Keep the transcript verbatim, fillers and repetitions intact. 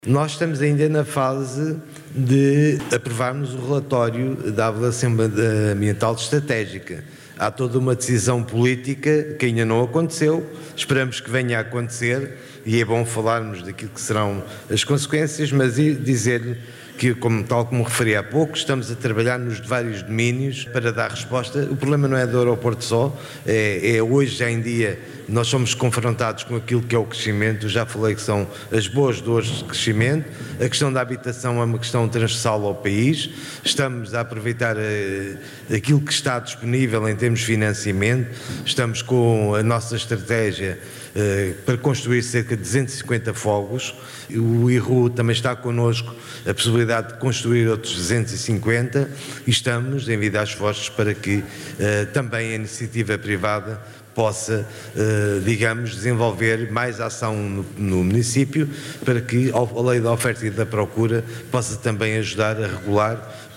Nós estamos ainda na fase de aprovarmos o relatório da avaliação ambiental estratégica. Há toda uma decisão política que ainda não aconteceu, esperamos que venha a acontecer e é bom falarmos daquilo que serão as consequências, mas dizer-lhe que, como, tal como referi há pouco, estamos a trabalhar nos vários domínios para dar resposta. O problema não é do aeroporto só, é, é hoje já em dia nós somos confrontados com aquilo que é o crescimento, já falei que são as boas dores de crescimento, a questão da habitação é uma questão transversal ao país, estamos a aproveitar uh, aquilo que está disponível em termos de financiamento, estamos com a nossa estratégia uh, para construir cerca de duzentos e cinquenta fogos, o I R U também está connosco a possibilidade de construir outros duzentos e cinquenta e estamos a envidar esforços para que uh, também a iniciativa privada possa, eh, digamos, desenvolver mais ação no, no município para que a lei da oferta e da procura possa também ajudar a regular